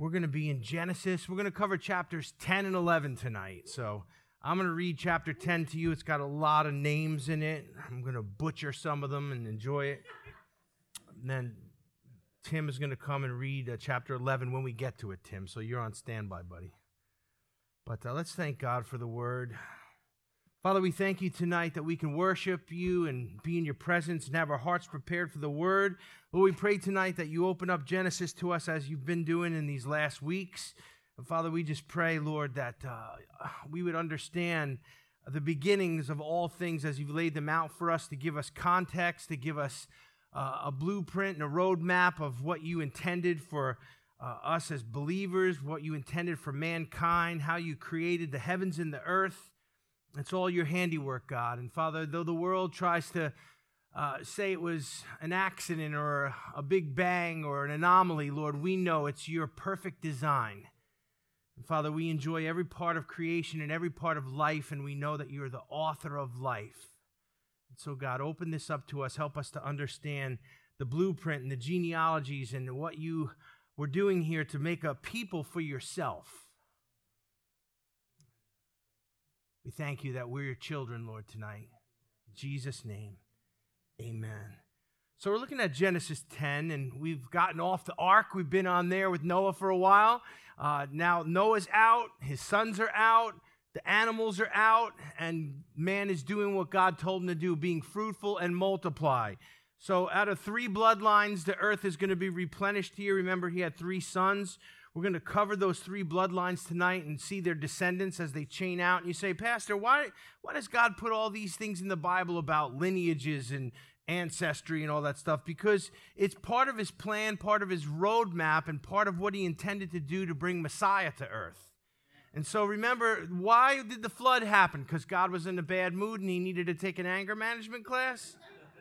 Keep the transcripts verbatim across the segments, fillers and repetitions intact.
We're going to be in Genesis. We're going to cover chapters ten and eleven tonight. So I'm going to read chapter ten to you. It's got a lot of names in it. I'm going to butcher some of them and enjoy it. And then Tim is going to come and read uh, chapter eleven when we get to it, Tim. So you're on standby, buddy. But uh, let's thank God for the word. Father, we thank you tonight that we can worship you and be in your presence and have our hearts prepared for the word. Lord, we pray tonight that you open up Genesis to us as you've been doing in these last weeks. And Father, we just pray, Lord, that uh, we would understand the beginnings of all things as you've laid them out for us, to give us context, to give us uh, a blueprint and a roadmap of what you intended for uh, us as believers, what you intended for mankind, how you created the heavens and the earth. It's all your handiwork, God. And Father, though the world tries to uh, say it was an accident or a big bang or an anomaly, Lord, we know it's your perfect design. And Father, we enjoy every part of creation and every part of life, and we know that you're the author of life. And so, God, open this up to us. Help us to understand the blueprint and the genealogies and what you were doing here to make a people for yourself. We thank you that we're your children, Lord, tonight. In Jesus' name, amen. So we're looking at Genesis ten, and we've gotten off the ark. We've been on there with Noah for a while. Uh, now Noah's out, his sons are out, the animals are out, and man is doing what God told him to do, being fruitful and multiply. So out of three bloodlines, the earth is going to be replenished here. Remember, he had three sons. We're going to cover those three bloodlines tonight and see their descendants as they chain out. And you say, Pastor, why, why does God put all these things in the Bible about lineages and ancestry and all that stuff? Because it's part of his plan, part of his roadmap, and part of what he intended to do to bring Messiah to earth. And so remember, why did the flood happen? Because God was in a bad mood and he needed to take an anger management class?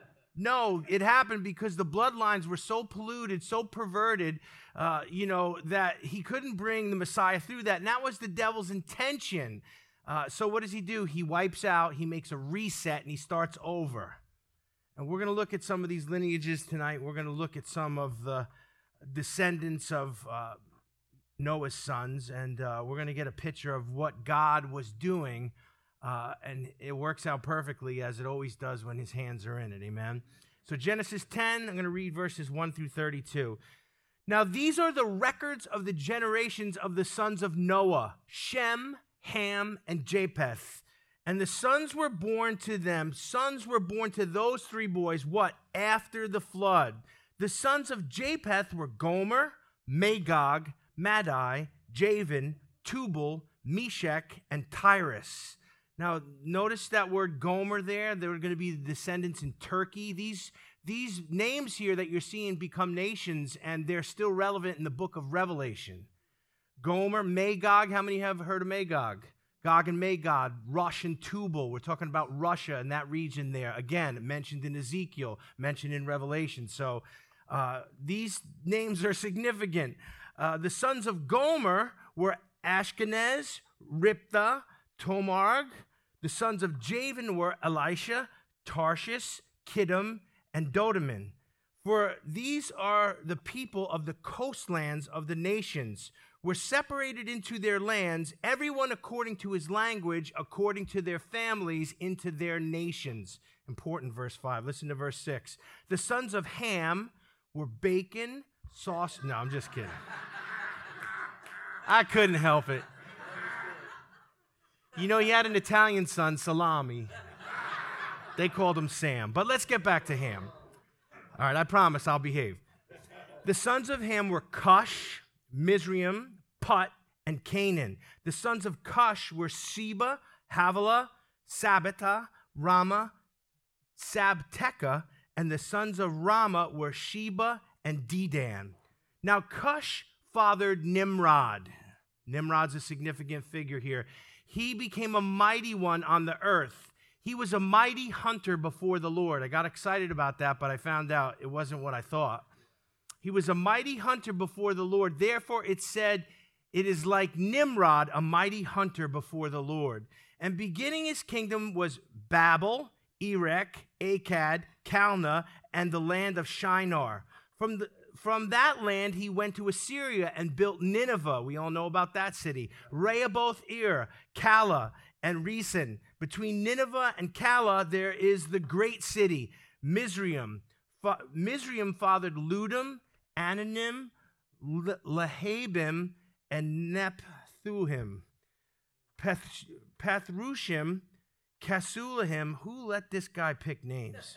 No, it happened because the bloodlines were so polluted, so perverted, uh, you know, that he couldn't bring the Messiah through that. And that was the devil's intention. Uh, so what does he do? He wipes out, he makes a reset, and he starts over. And we're going to look at some of these lineages tonight. We're going to look at some of the descendants of uh, Noah's sons, and uh, we're going to get a picture of what God was doing. Uh, and it works out perfectly, as it always does when his hands are in it, amen? So Genesis ten, I'm going to read verses one through thirty-two. Now these are the records of the generations of the sons of Noah, Shem, Ham, and Japheth. And the sons were born to them, sons were born to those three boys, what? After the flood. The sons of Japheth were Gomer, Magog, Madai, Javan, Tubal, Meshech, and Tyrus. Now, notice that word Gomer there. There are going to be the descendants in Turkey. These, these names here that you're seeing become nations, and they're still relevant in the book of Revelation. Gomer, Magog. How many have heard of Magog? Gog and Magog, Rush and Tubal. We're talking about Russia and that region there. Again, mentioned in Ezekiel, mentioned in Revelation. So uh, these names are significant. Uh, the sons of Gomer were Ashkenaz, Riptah, Tomarg. The sons of Javan were Elisha, Tarshish, Kittim, and Dodaman. For these are the people of the coastlands of the nations, were separated into their lands, everyone according to his language, according to their families, into their nations. Important, verse five. Listen to verse six. The sons of Ham were bacon, sauce. No, I'm just kidding. I couldn't help it. You know, he had an Italian son, Salami. They called him Sam. But let's get back to Ham. All right, I promise I'll behave. The sons of Ham were Cush, Mizraim, Put, and Canaan. The sons of Cush were Sheba, Havilah, Sabta, Rama, Sabteca, and the sons of Rama were Sheba and Dedan. Now Cush fathered Nimrod. Nimrod's a significant figure here. He became a mighty one on the earth. He was a mighty hunter before the Lord. I got excited about that, but I found out it wasn't what I thought. He was a mighty hunter before the Lord. Therefore, it said, it is like Nimrod, a mighty hunter before the Lord. And beginning his kingdom was Babel, Erech, Akkad, Calneh, and the land of Shinar. From the from that land, he went to Assyria and built Nineveh. We all know about that city. Rehoboth Ir, Calah, and Resen. Between Nineveh and Calah, there is the great city, Mizraim. Fa- Mizraim fathered Ludum, Ananim, L- Lahabim, and Nephthuhim. Peth- Pathrushim, Kasulahim. Who let this guy pick names?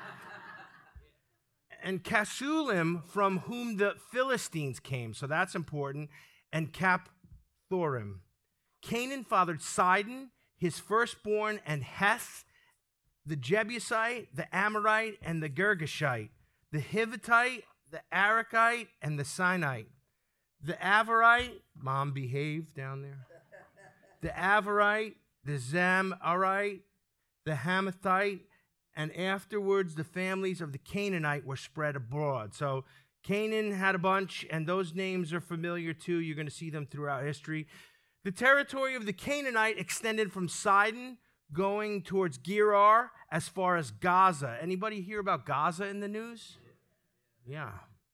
And Casulim, from whom the Philistines came. So that's important. And Capthorim. Canaan fathered Sidon, his firstborn, and Heth, the Jebusite, the Amorite, and the Girgashite, the Hivitite, the Arakite, and the Sinite. The Avarite, mom behave down there. The Avarite, the Zamarite, the Hamathite, and afterwards the families of the Canaanite were spread abroad. So Canaan had a bunch, and those names are familiar too. You're going to see them throughout history. The territory of the Canaanite extended from Sidon, going towards Gerar, as far as Gaza. Anybody hear about Gaza in the news? Yeah.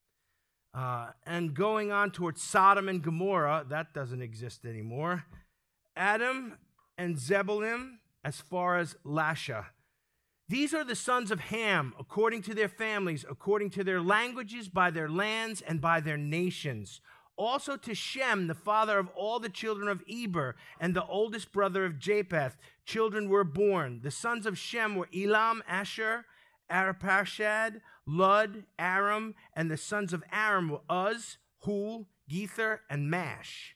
Uh, and going on towards Sodom and Gomorrah, that doesn't exist anymore. Adam and Zebulun, as far as Lasha. These are the sons of Ham, according to their families, according to their languages, by their lands, and by their nations. Also to Shem, the father of all the children of Eber, and the oldest brother of Japheth, children were born. The sons of Shem were Elam, Asher, Arpachshad, Lud, Aram, and the sons of Aram were Uz, Hul, Gether, and Mash.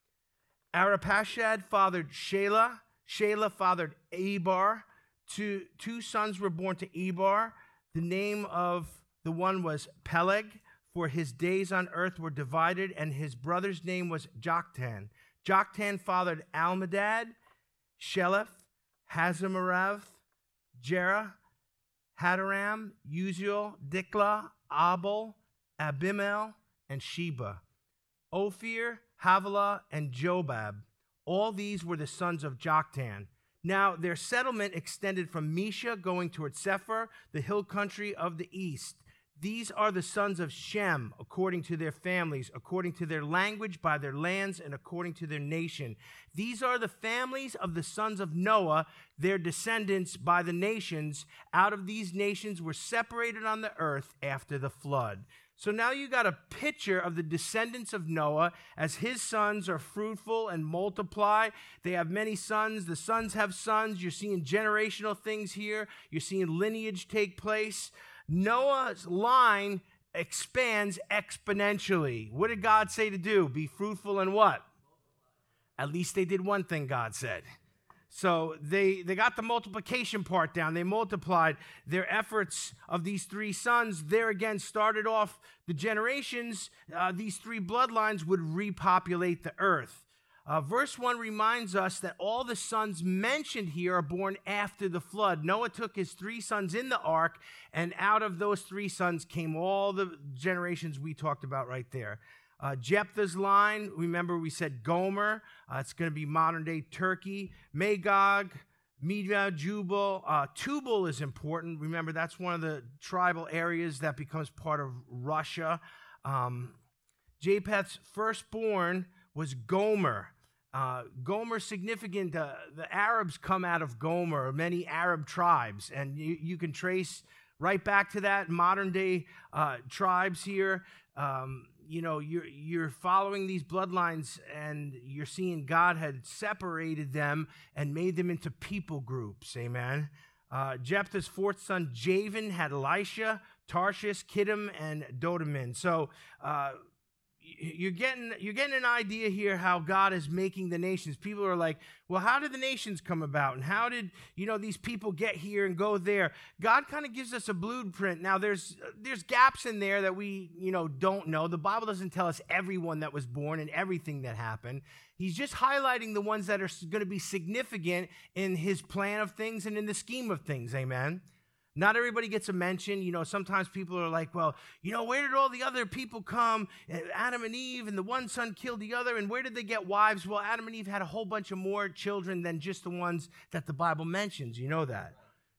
Arpachshad fathered Shelah. Shelah fathered Ebar. Two, two sons were born to Ebar. The name of the one was Peleg, for his days on earth were divided, and his brother's name was Joktan. Joktan fathered Almadad, Sheleph, Hazamarav, Jerah, Hadaram, Uziel, Diklah, Abel, Abimel, and Sheba. Ophir, Havilah, and Jobab. All these were the sons of Joktan. Now their settlement extended from Mesha, going toward Sephar, the hill country of the east. These are the sons of Shem, according to their families, according to their language, by their lands, and according to their nation. These are the families of the sons of Noah, their descendants by the nations. Out of these nations were separated on the earth after the flood. So now you got a picture of the descendants of Noah as his sons are fruitful and multiply. They have many sons. The sons have sons. You're seeing generational things here. You're seeing lineage take place. Noah's line expands exponentially. What did God say to do? Be fruitful and what? At least they did one thing God said. So they, they got the multiplication part down. They multiplied. Their efforts of these three sons, there again, started off the generations. Uh, these three bloodlines would repopulate the earth. Uh, verse one reminds us that all the sons mentioned here are born after the flood. Noah took his three sons in the ark, and out of those three sons came all the generations we talked about right there. Uh, Jephthah's line, remember we said Gomer. Uh, it's going to be modern-day Turkey. Magog, Medah, Jubal. Uh, Tubal is important. Remember, that's one of the tribal areas that becomes part of Russia. Um, Japheth's firstborn was Gomer. Uh, Gomer's significant. Uh, the Arabs come out of Gomer, many Arab tribes, and you, you can trace right back to that modern-day uh, tribes here. Um, you know, you're, you're following these bloodlines, and you're seeing God had separated them and made them into people groups. Amen. Uh, Jephthah's fourth son, Javan, had Elisha, Tarshish, Kittim, and Dodamin. So uh, you're getting you're getting an idea here how God is making the nations. People are like, well, how did the nations come about? And how did, you know, these people get here and go there? God kind of gives us a blueprint. Now, there's there's gaps in there that we, you know, don't know. The Bible doesn't tell us everyone that was born and everything that happened. He's just highlighting the ones that are going to be significant in his plan of things and in the scheme of things. Amen. Not everybody gets a mention. You know, sometimes people are like, well, you know, where did all the other people come? Adam and Eve, and the one son killed the other, and where did they get wives? Well, Adam and Eve had a whole bunch of more children than just the ones that the Bible mentions. You know that.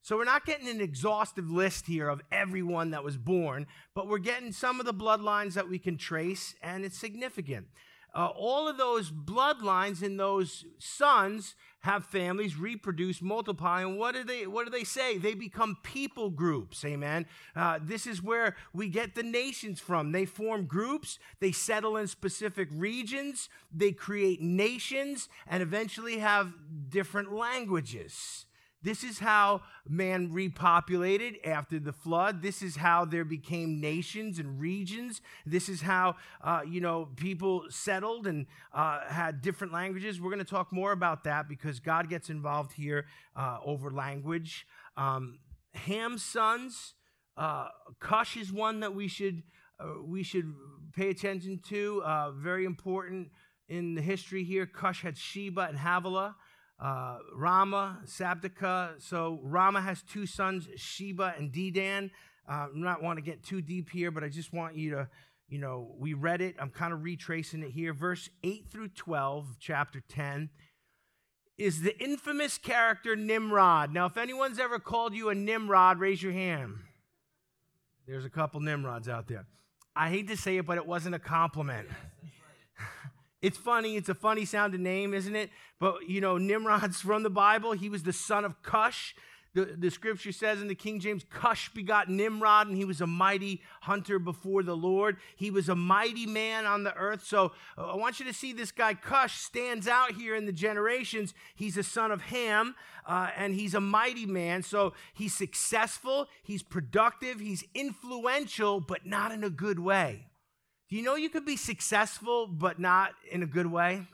So we're not getting an exhaustive list here of everyone that was born, but we're getting some of the bloodlines that we can trace, and it's significant. Uh, all of those bloodlines and those sons have families, reproduce, multiply, and what do they what do they say? They become people groups, amen? Uh, this is where we get the nations from. They form groups, they settle in specific regions, they create nations, and eventually have different languages. This is how man repopulated after the flood. This is how there became nations and regions. This is how, uh, you know, people settled and uh, had different languages. We're going to talk more about that because God gets involved here uh, over language. Um, Ham's sons, uh, Cush is one that we should uh, we should pay attention to. Uh, very important in the history here. Cush had Sheba and Havilah. Uh, Rama, Sabdaka. So Rama has two sons, Sheba and Dedan. Uh, I'm not want to get too deep here, but I just want you to, you know, we read it. I'm kind of retracing it here. Verse eight through twelve, chapter ten, is the infamous character Nimrod. Now, if anyone's ever called you a Nimrod, raise your hand. There's a couple Nimrods out there. I hate to say it, but it wasn't a compliment. It's funny. It's a funny sounding name, isn't it? But, you know, Nimrod's from the Bible. He was the son of Cush. The, the scripture says in the King James, Cush begot Nimrod, and he was a mighty hunter before the Lord. He was a mighty man on the earth. So uh, I want you to see this guy Cush stands out here in the generations. He's a son of Ham, uh, and he's a mighty man. So he's successful, he's productive, he's influential, but not in a good way. Do you know you could be successful, but not in a good way?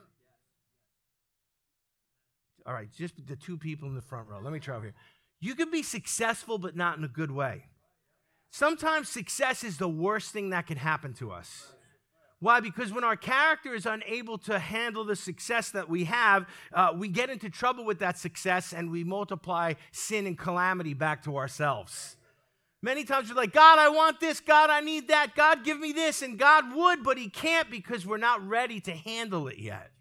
All right, just the two people in the front row. Let me try over here. You could be successful, but not in a good way. Sometimes success is the worst thing that can happen to us. Why? Because when our character is unable to handle the success that we have, uh, we get into trouble with that success and we multiply sin and calamity back to ourselves. Many times we're like, God, I want this. God, I need that. God, give me this. And God would, but he can't because we're not ready to handle it yet.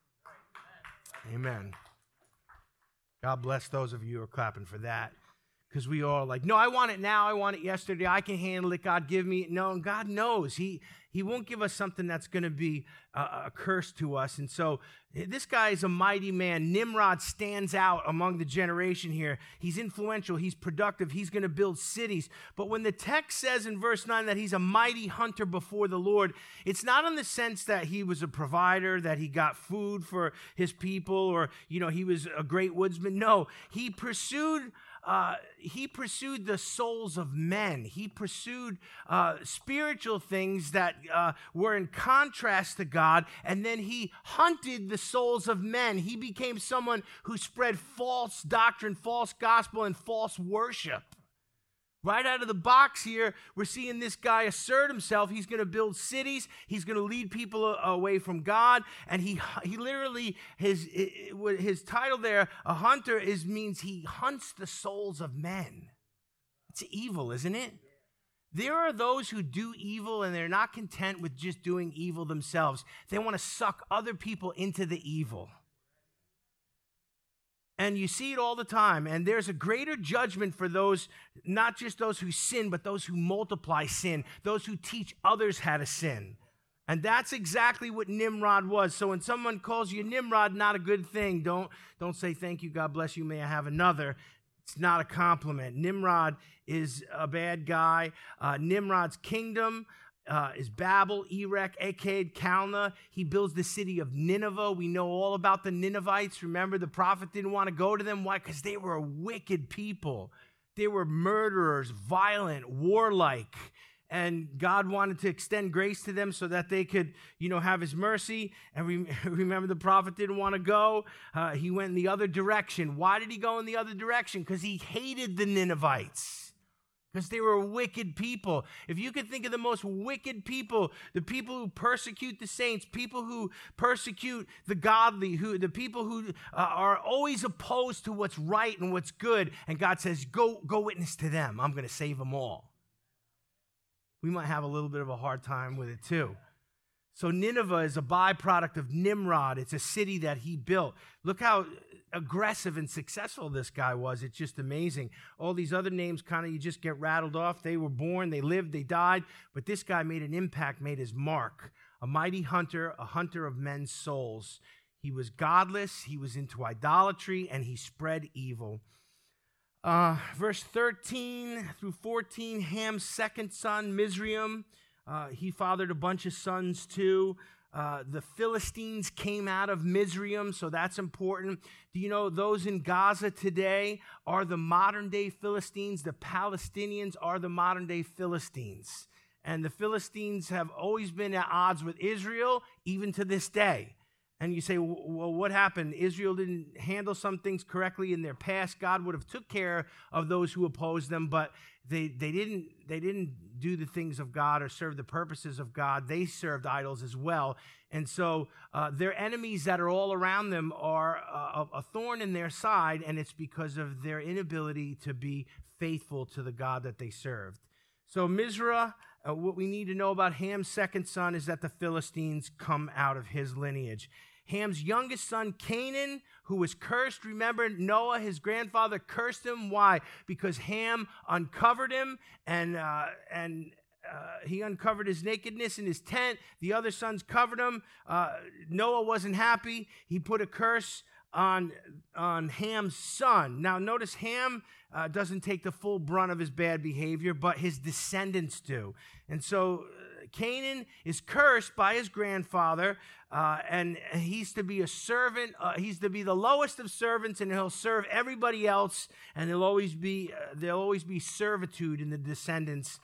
Amen. God bless those of you who are clapping for that. Because we all like, no, I want it now. I want it yesterday. I can handle it. God, give me it. No, and God knows. He He won't give us something that's going to be uh, a curse to us. And so this guy is a mighty man. Nimrod stands out among the generation here. He's influential. He's productive. He's going to build cities. But when the text says in verse nine that he's a mighty hunter before the Lord, it's not in the sense that he was a provider, that he got food for his people, or, you know, he was a great woodsman. No, he pursued Uh, he pursued the souls of men. He pursued uh, spiritual things that uh, were in contrast to God, and then he hunted the souls of men. He became someone who spread false doctrine, false gospel, and false worship. Right out of the box here, we're seeing this guy assert himself. He's going to build cities. He's going to lead people away from God. And he he literally, his his title there, a hunter, is means he hunts the souls of men. It's evil, isn't it? There are those who do evil and they're not content with just doing evil themselves. They want to suck other people into the evil. And you see it all the time. And there's a greater judgment for those, not just those who sin, but those who multiply sin, those who teach others how to sin. And that's exactly what Nimrod was. So when someone calls you Nimrod, not a good thing. Don't, don't say, thank you, God bless you, may I have another. It's not a compliment. Nimrod is a bad guy. Uh, Nimrod's kingdom Uh, is Babel, Erech, Akkad, Calneh. He builds the city of Nineveh. We know all about the Ninevites. Remember, the prophet didn't want to go to them. Why? Because they were wicked people. They were murderers, violent, warlike. And God wanted to extend grace to them so that they could, you know, have his mercy. And we, remember, the prophet didn't want to go. Uh, he went in the other direction. Why did he go in the other direction? Because he hated the Ninevites. Because they were wicked people. If you could think of the most wicked people, the people who persecute the saints, people who persecute the godly, who the people who uh, are always opposed to what's right and what's good, and God says, go, go witness to them. I'm going to save them all. We might have a little bit of a hard time with it too. So Nineveh is a byproduct of Nimrod. It's a city that he built. Look how aggressive and successful this guy was. It's just amazing. All these other names kind of, you just get rattled off. They were born, they lived, they died. But this guy made an impact, made his mark. A mighty hunter, a hunter of men's souls. He was godless, he was into idolatry, and he spread evil. Uh, verse thirteen through fourteen, Ham's second son, Mizraim, uh, he fathered a bunch of sons too. Uh, the Philistines came out of Mizraim, so that's important. Do you know those in Gaza today are the modern-day Philistines? The Palestinians are the modern-day Philistines. And the Philistines have always been at odds with Israel, even to this day. And you say, well, what happened? Israel didn't handle some things correctly in their past. God would have took care of those who opposed them, but they, they didn't they didn't do the things of God or serve the purposes of God. They served idols as well. And so uh, their enemies that are all around them are uh, a thorn in their side, and it's because of their inability to be faithful to the God that they served. So Mizrah, uh, what we need to know about Ham's second son is that the Philistines come out of his lineage. Ham's youngest son, Canaan, who was cursed. Remember, Noah, his grandfather, cursed him. Why? Because Ham uncovered him, and uh, and uh, he uncovered his nakedness in his tent. The other sons covered him. Uh, Noah wasn't happy. He put a curse on, on Ham's son. Now, notice Ham uh, doesn't take the full brunt of his bad behavior, but his descendants do. And so Canaan is cursed by his grandfather, uh, and he's to be a servant. Uh, he's to be the lowest of servants, and he'll serve everybody else. And there'll always be uh, there'll always be servitude in the descendants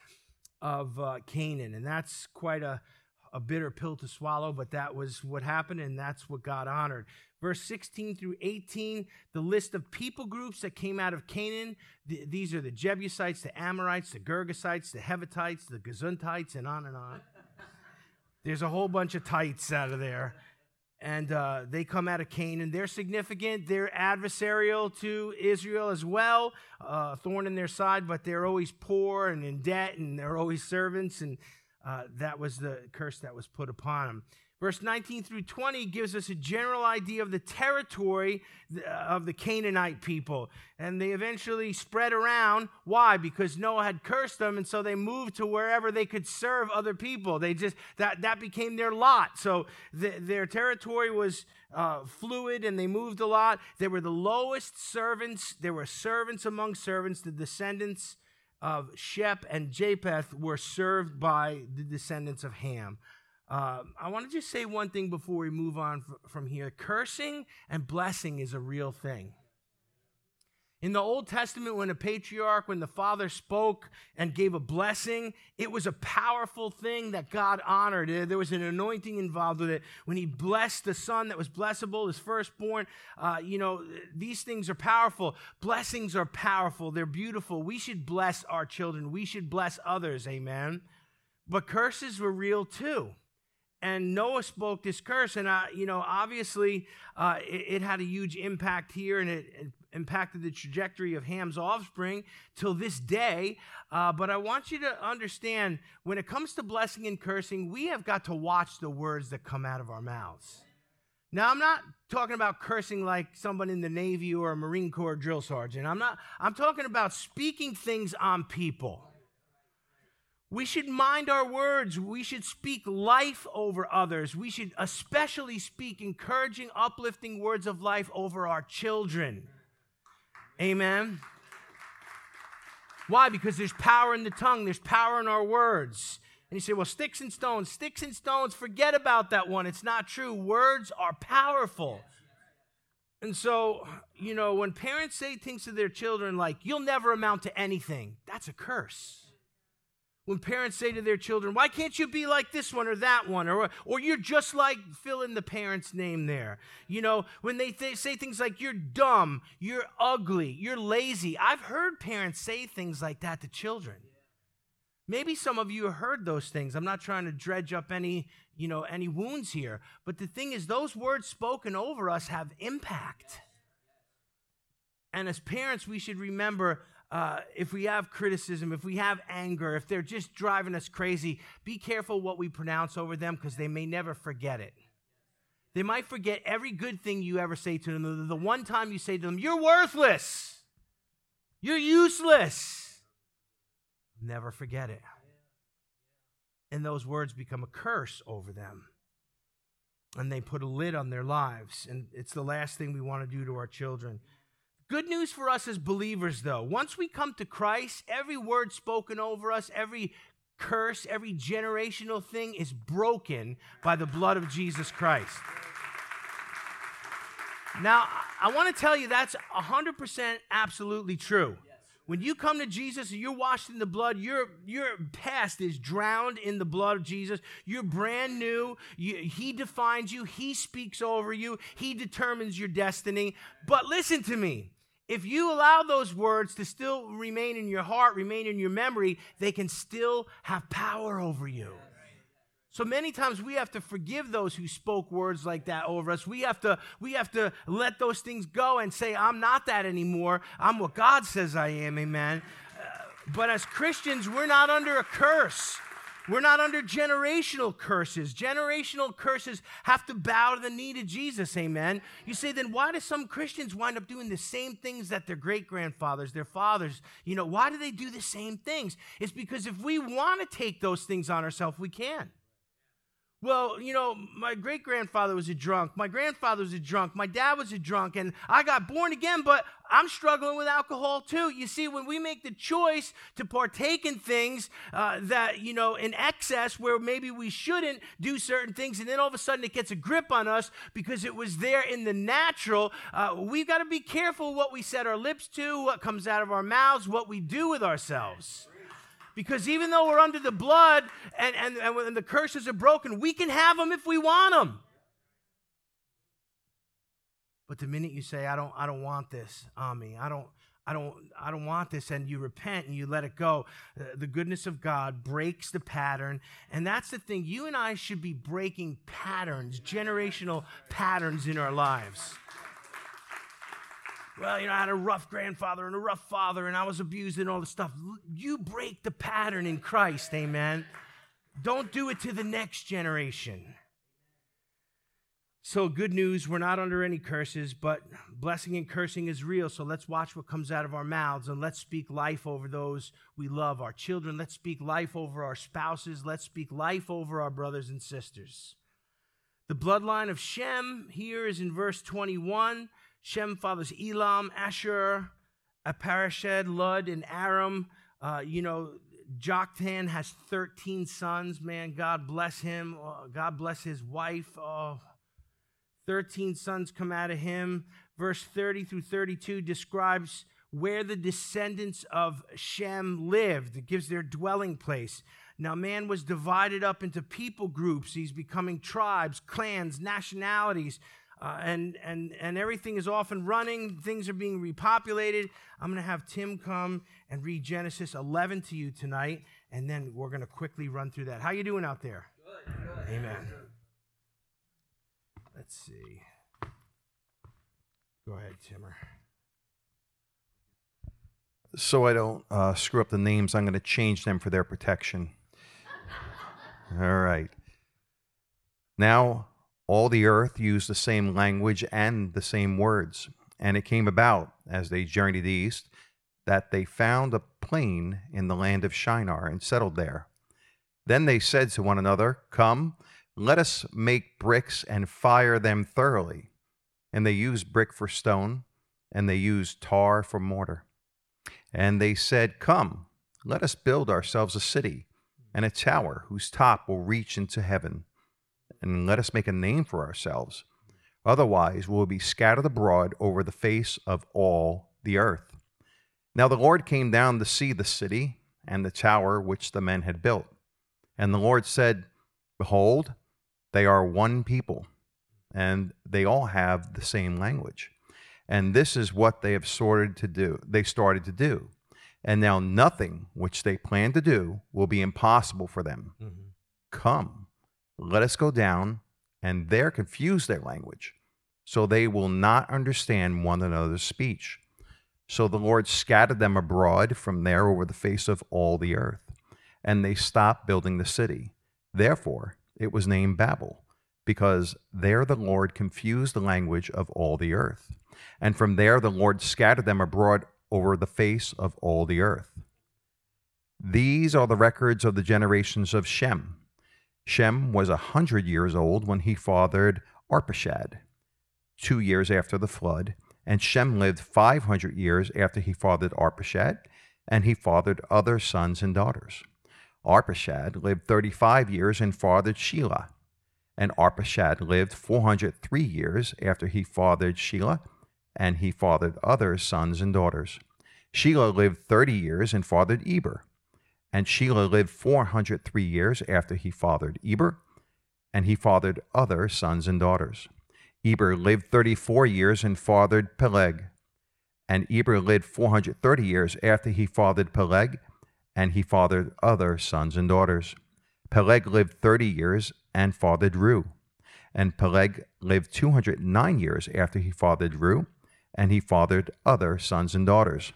of uh, Canaan, and that's quite a a bitter pill to swallow. But that was what happened, and that's what God honored. Verse sixteen through eighteen, the list of people groups that came out of Canaan. Th- these are the Jebusites, the Amorites, the Girgashites, the Hevitites, the Gazuntites, and on and on. There's a whole bunch of tights out of there. And uh, they come out of Canaan. They're significant. They're adversarial to Israel as well. Uh, thorn in their side, but they're always poor and in debt, and they're always servants. And uh, that was the curse that was put upon them. Verse nineteen through twenty gives us a general idea of the territory of the Canaanite people. And they eventually spread around. Why? Because Noah had cursed them, and so they moved to wherever they could serve other people. They just that, that became their lot. So the, their territory was uh, fluid, and they moved a lot. They were the lowest servants. There were servants among servants. The descendants of Shep and Japheth were served by the descendants of Ham. Uh, I want to just say one thing before we move on f- from here. Cursing and blessing is a real thing. In the Old Testament, when a patriarch, when the father spoke and gave a blessing, it was a powerful thing that God honored. There was an anointing involved with it. When he blessed the son that was blessable, his firstborn, uh, you know, these things are powerful. Blessings are powerful. They're beautiful. We should bless our children. We should bless others, amen? But curses were real too. And Noah spoke this curse, and, uh, you know, obviously uh, it, it had a huge impact here, and it, it impacted the trajectory of Ham's offspring till this day. Uh, but I want you to understand, when it comes to blessing and cursing, we have got to watch the words that come out of our mouths. Now, I'm not talking about cursing like someone in the Navy or a Marine Corps drill sergeant. I'm not. I'm talking about speaking things on people. We should mind our words. We should speak life over others. We should especially speak encouraging, uplifting words of life over our children. Amen. Why? Because there's power in the tongue. There's power in our words. And you say, well, sticks and stones. Sticks and stones, forget about that one. It's not true. Words are powerful. And so, you know, when parents say things to their children like, you'll never amount to anything, that's a curse. When parents say to their children, why can't you be like this one or that one? Or, or you're just like, fill in the parent's name there. You know, when they th- say things like, you're dumb, you're ugly, you're lazy. I've heard parents say things like that to children. Maybe some of you have heard those things. I'm not trying to dredge up any, you know, any wounds here. But the thing is, those words spoken over us have impact. And as parents, we should remember, Uh, if we have criticism, if we have anger, if they're just driving us crazy, be careful what we pronounce over them, because they may never forget it. They might forget every good thing you ever say to them. The, the one time you say to them, you're worthless. You're useless. Never forget it. And those words become a curse over them. And they put a lid on their lives. And it's the last thing we want to do to our children. Good news for us as believers, though. Once we come to Christ, every word spoken over us, every curse, every generational thing is broken by the blood of Jesus Christ. Now, I want to tell you that's one hundred percent absolutely true. When you come to Jesus and you're washed in the blood, your, your past is drowned in the blood of Jesus. You're brand new. You, he defines you. He speaks over you. He determines your destiny. But listen to me. If you allow those words to still remain in your heart, remain in your memory, they can still have power over you. So many times we have to forgive those who spoke words like that over us. We have to, we have to let those things go and say, I'm not that anymore. I'm what God says I am, amen. Uh, but as Christians, we're not under a curse. We're not under generational curses. Generational curses have to bow to the knee to Jesus, amen. You say, then why do some Christians wind up doing the same things that their great-grandfathers, their fathers, you know, why do they do the same things? It's because if we want to take those things on ourselves, we can. Well, you know, my great-grandfather was a drunk. My grandfather was a drunk. My dad was a drunk, and I got born again, but I'm struggling with alcohol too. You see, when we make the choice to partake in things uh, that, you know, in excess where maybe we shouldn't do certain things, and then all of a sudden it gets a grip on us because it was there in the natural, uh, we've got to be careful what we set our lips to, what comes out of our mouths, what we do with ourselves. Because even though we're under the blood and, and, and when the curses are broken, we can have them if we want them. But the minute you say, I don't, I don't want this on me, I don't, I don't, I don't want this, and you repent and you let it go, uh, the goodness of God breaks the pattern. And that's the thing. You and I should be breaking patterns, generational patterns in our lives. Well, you know, I had a rough grandfather and a rough father, and I was abused and all this stuff. You break the pattern in Christ, amen. Don't do it to the next generation. So good news, we're not under any curses, but blessing and cursing is real. So let's watch what comes out of our mouths, and let's speak life over those we love, our children. Let's speak life over our spouses. Let's speak life over our brothers and sisters. The bloodline of Shem here is in verse twenty-one. Shem fathers Elam, Asher, Aparashed, Lud, and Aram. Uh, you know, Joktan has thirteen sons. Man, God bless him. Uh, God bless his wife. Oh, thirteen sons come out of him. Verse thirty through thirty-two describes where the descendants of Shem lived. It gives their dwelling place. Now, man was divided up into people groups. He's becoming tribes, clans, nationalities. Uh, and, and, and everything is off and running. Things are being repopulated. I'm going to have Tim come and read Genesis eleven to you tonight, and then we're going to quickly run through that. How you doing out there? Good, good. Amen. Let's see. Go ahead, Timmer. So I don't uh, screw up the names, I'm going to change them for their protection. All right. Now, all the earth used the same language and the same words. And it came about, as they journeyed east, that they found a plain in the land of Shinar and settled there. Then they said to one another, Come, let us make bricks and fire them thoroughly. And they used brick for stone, and they used tar for mortar. And they said, Come, let us build ourselves a city and a tower whose top will reach into heaven. And let us make a name for ourselves. Otherwise, we will be scattered abroad over the face of all the earth. Now the Lord came down to see the city and the tower which the men had built. And the Lord said, Behold, they are one people, and they all have the same language. And this is what they have sorted to do. They started to do. And now nothing which they plan to do will be impossible for them. Mm-hmm. Come, let us go down and there confuse their language, so they will not understand one another's speech. So the Lord scattered them abroad from there over the face of all the earth, and they stopped building the city. Therefore it was named Babel, because there the Lord confused the language of all the earth. And from there the Lord scattered them abroad over the face of all the earth. These are the records of the generations of Shem. Shem was a hundred years old when he fathered Arpachshad, two years after the flood, and Shem lived five hundred years after he fathered Arpachshad, and he fathered other sons and daughters. Arpachshad lived thirty-five years and fathered Shelah, and Arpachshad lived four hundred three years after he fathered Shelah, and he fathered other sons and daughters. Shelah lived thirty years and fathered Eber, and Shelah lived four hundred three years after he fathered Eber, and he fathered other sons and daughters. Eber lived thirty-four years and fathered Peleg, and Eber lived four hundred thirty years after he fathered Peleg, and he fathered other sons and daughters. Peleg lived thirty years and fathered Reu, and Peleg lived two hundred nine years after he fathered Reu, and he fathered other sons and daughters.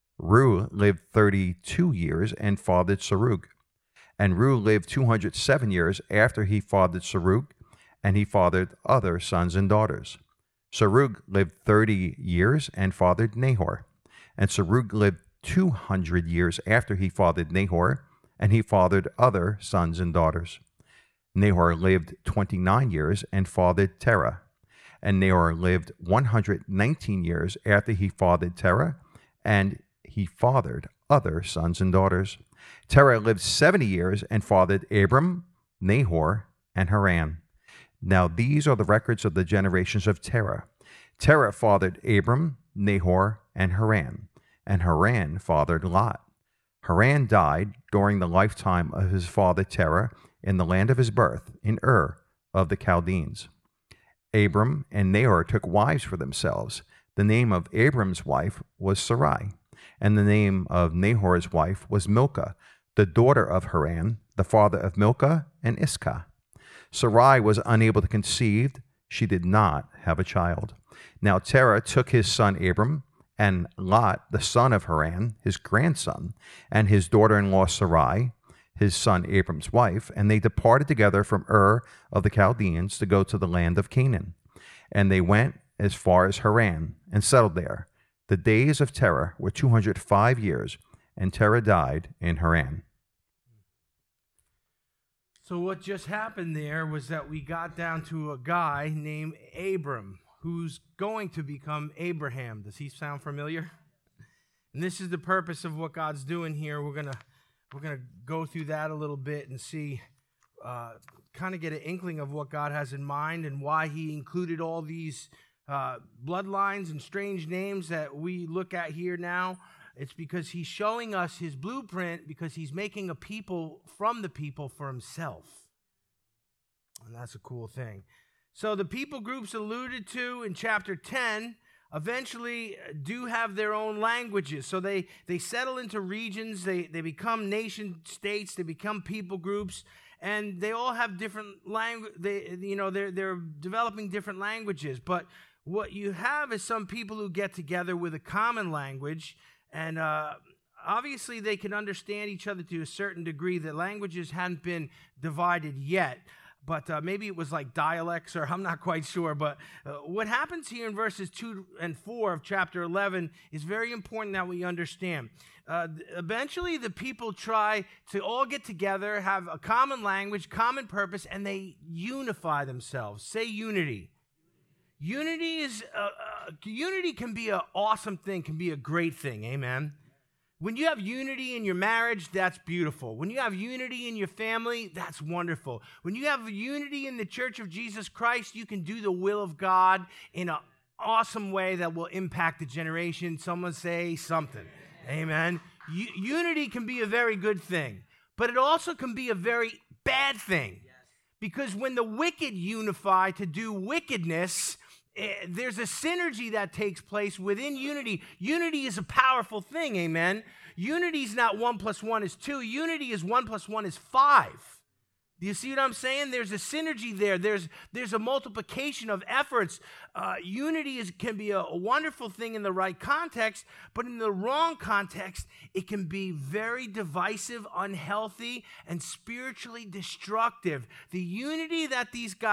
Reu lived thirty-two years and fathered Serug, and Reu lived two hundred seven years after he fathered Serug, and he fathered other sons and daughters. Serug lived thirty years and fathered Nahor, and Serug lived two hundred years after he fathered Nahor, and he fathered other sons and daughters. Nahor lived twenty-nine years and fathered Terah, and Nahor lived one hundred nineteen years after he fathered Terah, and he fathered other sons and daughters. Terah lived seventy years and fathered Abram, Nahor, and Haran. Now these are the records of the generations of Terah. Terah fathered Abram, Nahor, and Haran, and Haran fathered Lot. Haran died during the lifetime of his father Terah in the land of his birth, in Ur of the Chaldeans. Abram and Nahor took wives for themselves. The name of Abram's wife was Sarai, and the name of Nahor's wife was Milcah, the daughter of Haran, the father of Milcah and Iscah. Sarai was unable to conceive. She did not have a child. Now Terah took his son Abram, and Lot, the son of Haran, his grandson, and his daughter-in-law Sarai, his son Abram's wife, and they departed together from Ur of the Chaldeans to go to the land of Canaan. And they went as far as Haran and settled there. The days of Terah were two hundred five years, and Terah died in Haran. So what just happened there was that we got down to a guy named Abram, who's going to become Abraham. Does he sound familiar? And this is the purpose of what God's doing here. We're gonna we're gonna go through that a little bit and see, uh, kind of get an inkling of what God has in mind and why He included all these uh, bloodlines and strange names that we look at here now. It's because He's showing us His blueprint, because He's making a people from the people for Himself. And that's a cool thing. So the people groups alluded to in chapter ten eventually do have their own languages. So they, they settle into regions, they, they become nation states, they become people groups, and they all have different language. They, you know, they're, they're developing different languages. But what you have is some people who get together with a common language, and uh, obviously they can understand each other to a certain degree. The languages hadn't been divided yet. But uh, maybe it was like dialects, or I'm not quite sure. But uh, what happens here in verses two and four of chapter eleven is very important that we understand. Uh, eventually, the people try to all get together, have a common language, common purpose, and they unify themselves. Say unity. Unity is uh, uh, unity can be an awesome thing, can be a great thing. Amen. When you have unity in your marriage, that's beautiful. When you have unity in your family, that's wonderful. When you have unity in the Church of Jesus Christ, you can do the will of God in an awesome way that will impact the generation. Someone say something. Amen. U- unity can be a very good thing, but it also can be a very bad thing. Because when the wicked unify to do wickedness, there's a synergy that takes place within unity. Unity is a powerful thing, amen? Unity is not one plus one is two. Unity is one plus one is five. Do you see what I'm saying? There's a synergy there. There's, there's a multiplication of efforts. Uh, unity is, can be a, a wonderful thing in the right context, but in the wrong context, it can be very divisive, unhealthy, and spiritually destructive. The unity that these guys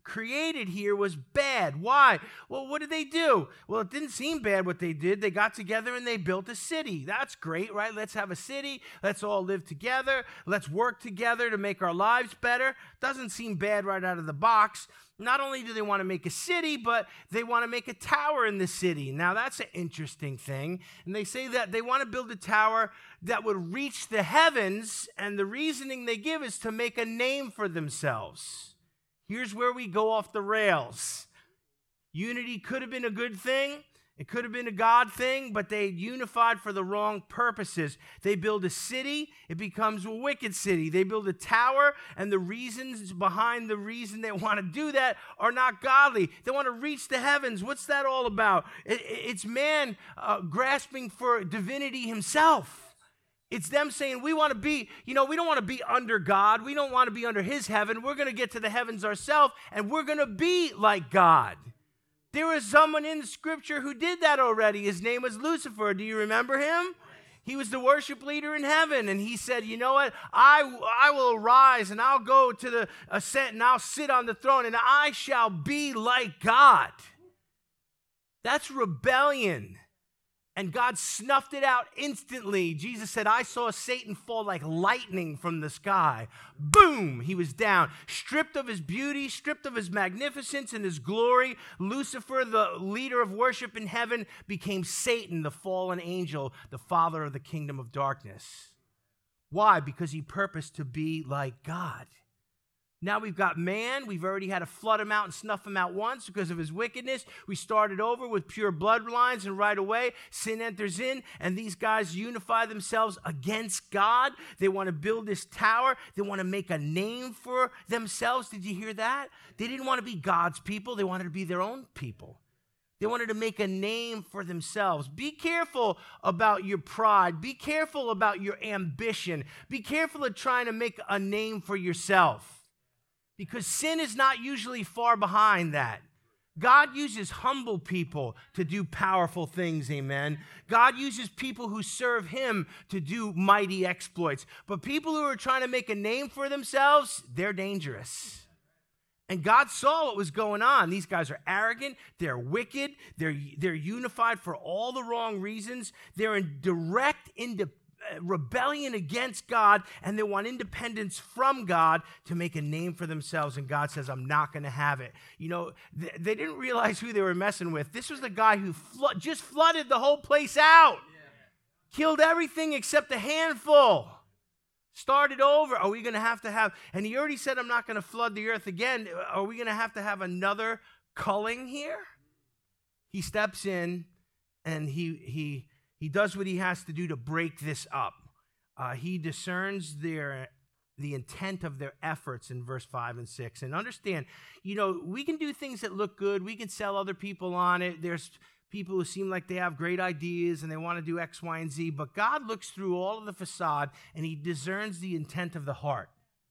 created here was bad. Why? Well, what did they do? Well, it didn't seem bad what they did. They got together and they built a city. That's great, right? Let's have a city. Let's all live together. Let's work together to make our lives better. Doesn't seem bad right out of the box. Not only do they want to make a city, but they want to make a tower in the city. Now, that's an interesting thing. And they say that they want to build a tower that would reach the heavens, and the reasoning they give is to make a name for themselves. Here's where we go off the rails. Unity could have been a good thing. It could have been a God thing, but they unified for the wrong purposes. They build a city, it becomes a wicked city. They build a tower, and the reasons behind the reason they want to do that are not godly. They want to reach the heavens. What's that all about? It, it's man uh, grasping for divinity himself. It's them saying, we want to be, you know, we don't want to be under God. We don't want to be under his heaven. We're going to get to the heavens ourselves, and we're going to be like God. There was someone in the scripture who did that already. His name was Lucifer. Do you remember him? He was the worship leader in heaven, and he said, you know what? I, I will arise, and I'll go to the ascent, and I'll sit on the throne, and I shall be like God. That's rebellion. And God snuffed it out instantly. Jesus said, I saw Satan fall like lightning from the sky. Boom, he was down. Stripped of his beauty, stripped of his magnificence and his glory. Lucifer, the leader of worship in heaven, became Satan, the fallen angel, the father of the kingdom of darkness. Why? Because he purposed to be like God. Now we've got man. We've already had to flood him out and snuff him out once because of his wickedness. We started over with pure bloodlines, and right away, sin enters in, and these guys unify themselves against God. They want to build this tower. They want to make a name for themselves. Did you hear that? They didn't want to be God's people. They wanted to be their own people. They wanted to make a name for themselves. Be careful about your pride. Be careful about your ambition. Be careful of trying to make a name for yourself. Because sin is not usually far behind that. God uses humble people to do powerful things, amen. God uses people who serve him to do mighty exploits. But people who are trying to make a name for themselves, they're dangerous. And God saw what was going on. These guys are arrogant, they're wicked, they're, they're unified for all the wrong reasons. They're in direct independence. Rebellion against God, and they want independence from God to make a name for themselves, and God says, I'm not going to have it. You know, th- they didn't realize who they were messing with. This was the guy who flo- just flooded the whole place out, yeah. Killed everything except a handful, started over. Are we going to have to have, and he already said, I'm not going to flood the earth again. Are we going to have to have another culling here? He steps in, and he he He does what he has to do to break this up. Uh, he discerns their the intent of their efforts in verse five and six. And understand, you know, we can do things that look good. We can sell other people on it. There's people who seem like they have great ideas and they want to do X, Y, and Z. But God looks through all of the facade and he discerns the intent of the heart.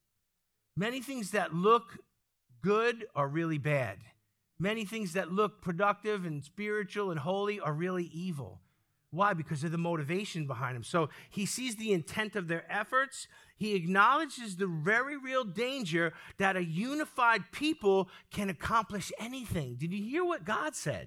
Many things that look good are really bad. Many things that look productive and spiritual and holy are really evil. Why? Because of the motivation behind them. So he sees the intent of their efforts. He acknowledges the very real danger that a unified people can accomplish anything. Did you hear what God said?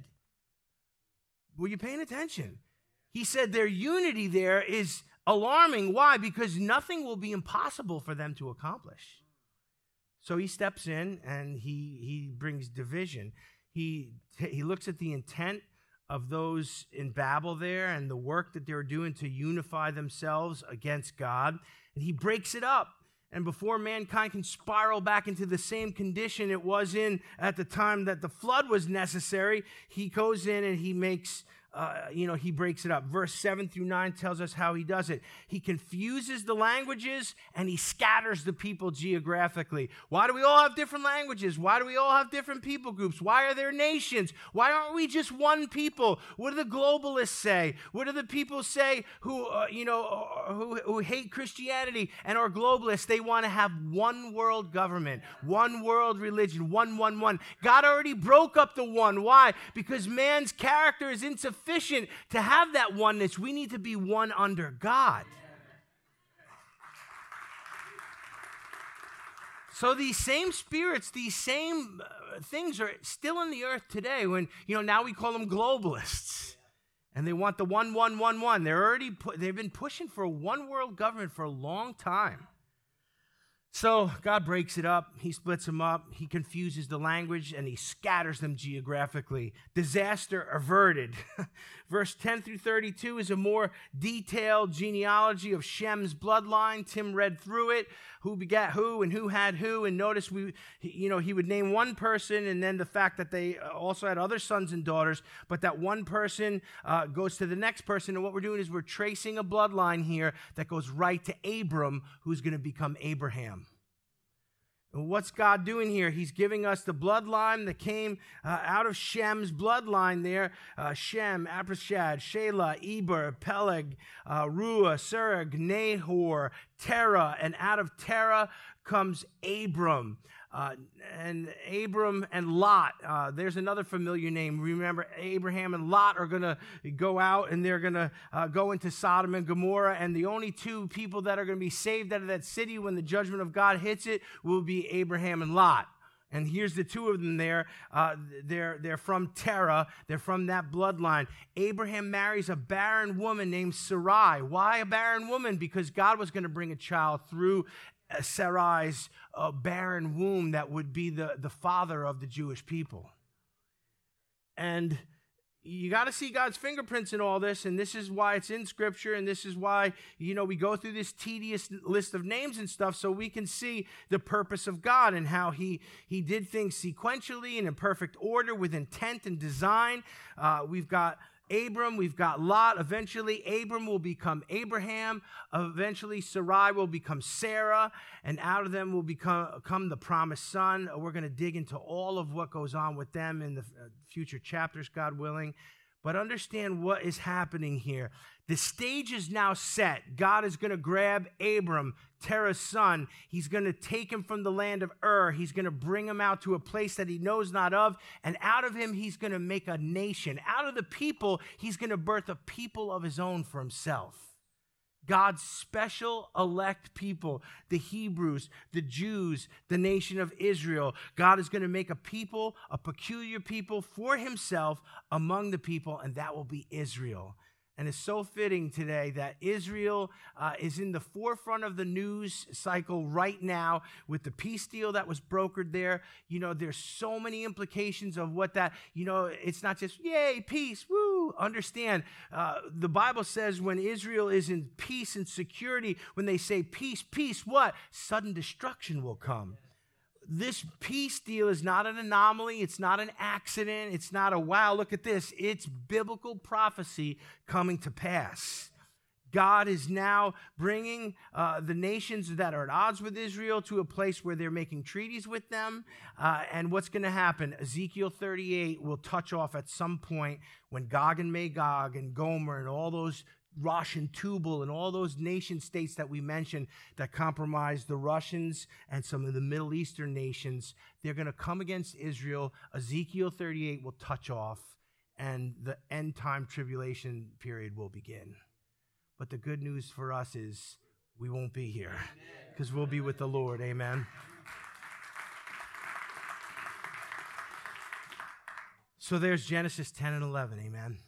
Were you paying attention? He said their unity there is alarming. Why? Because nothing will be impossible for them to accomplish. So he steps in and he, he brings division. He, he looks at the intent of those in Babel there and the work that they were doing to unify themselves against God. And he breaks it up. And before mankind can spiral back into the same condition it was in at the time that the flood was necessary, he goes in and he makes, uh, you know, he breaks it up. Verse seven through nine tells us how he does it. He confuses the languages and he scatters the people geographically. Why do we all have different languages? Why do we all have different people groups? Why are there nations? Why aren't we just one people? What do the globalists say? What do the people say who, uh, you know, who, who hate Christianity and are globalists? They want to have one world government, one world religion, one, one, one. God already broke up the one. Why? Because man's character is insufficient to have that oneness. We need to be one under God. So these same spirits, these same uh, things are still in the earth today when, you know, now we call them globalists. And they want the one, one, one, one. They're already, pu- they've been pushing for a one world government for a long time. So God breaks it up. He splits them up. He confuses the language and he scatters them geographically. Disaster averted. Verse ten through thirty-two is a more detailed genealogy of Shem's bloodline. Tim read through it, who begat who and who had who. And notice we, you know, he would name one person and then the fact that they also had other sons and daughters, but that one person uh, goes to the next person. And what we're doing is we're tracing a bloodline here that goes right to Abram, who's going to become Abraham. And what's God doing here? He's giving us the bloodline that came uh, out of Shem's bloodline there. Uh, Shem, Arpachshad, Shelah, Eber, Peleg, uh, Ruah, Serug, Nahor, Terah. And out of Terah comes Abram. Uh, and Abram and Lot, uh, there's another familiar name. Remember, Abraham and Lot are going to go out and they're going to uh, go into Sodom and Gomorrah. And the only two people that are going to be saved out of that city when the judgment of God hits it will be Abraham and Lot. And here's the two of them there. Uh, they're, they're from Terah. They're from that bloodline. Abraham marries a barren woman named Sarai. Why a barren woman? Because God was going to bring a child through Sarai's uh, barren womb that would be the, the father of the Jewish people. And you got to see God's fingerprints in all this, and this is why it's in Scripture, and this is why, you know, we go through this tedious list of names and stuff so we can see the purpose of God and how he, he did things sequentially and in perfect order with intent and design. Uh, we've got Abram, we've got Lot. Eventually, Abram will become Abraham. Eventually, Sarai will become Sarah. And out of them will become, come the promised son. We're going to dig into all of what goes on with them in the future chapters, God willing. But understand what is happening here. The stage is now set. God is going to grab Abram, Terah's son. He's going to take him from the land of Ur. He's going to bring him out to a place that he knows not of. And out of him, he's going to make a nation. Out of the people, he's going to birth a people of his own for himself. God's special elect people, the Hebrews, the Jews, the nation of Israel. God is going to make a people, a peculiar people for himself among the people, and that will be Israel. And it's so fitting today that Israel uh, is in the forefront of the news cycle right now with the peace deal that was brokered there. You know, there's so many implications of what that, you know, it's not just, yay, peace, woo. Understand, uh, the Bible says when Israel is in peace and security, when they say peace, peace, what? Sudden destruction will come. This peace deal is not an anomaly. It's not an accident. It's not a, wow, look at this. It's biblical prophecy coming to pass. God is now bringing uh, the nations that are at odds with Israel to a place where they're making treaties with them. Uh, and what's going to happen? Ezekiel thirty-eight will touch off at some point when Gog and Magog and Gomer and all those Rosh and Tubal and all those nation states that we mentioned that compromised the Russians and some of the Middle Eastern nations, they're going to come against Israel. Ezekiel thirty-eight will touch off, and the end time tribulation period will begin. But the good news for us is we won't be here because we'll be with the Lord. Amen. So there's Genesis ten and eleven. Amen.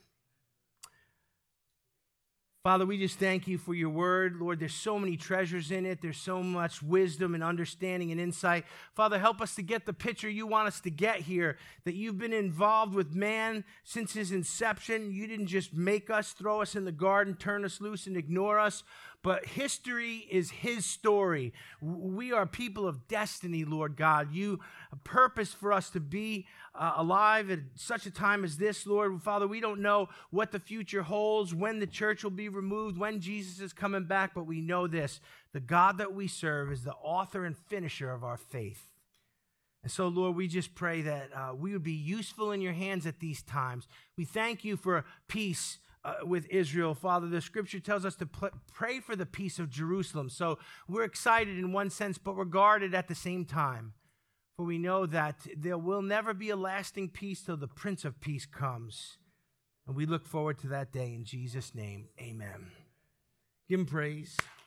Father, we just thank you for your word. Lord, there's so many treasures in it. There's so much wisdom and understanding and insight. Father, help us to get the picture you want us to get here, that you've been involved with man since his inception. You didn't just make us, throw us in the garden, turn us loose, and ignore us. But history is his story. We are people of destiny, Lord God. You purpose for us to be uh, alive at such a time as this, Lord. Father, we don't know what the future holds, when the church will be removed, when Jesus is coming back, but we know this. The God that we serve is the author and finisher of our faith. And so, Lord, we just pray that uh, we would be useful in your hands at these times. We thank you for peace Uh, with Israel. Father, the scripture tells us to pl- pray for the peace of Jerusalem. So we're excited in one sense, but we're guarded at the same time. For we know that there will never be a lasting peace till the Prince of Peace comes. And we look forward to that day in Jesus' name. Amen. Give him praise.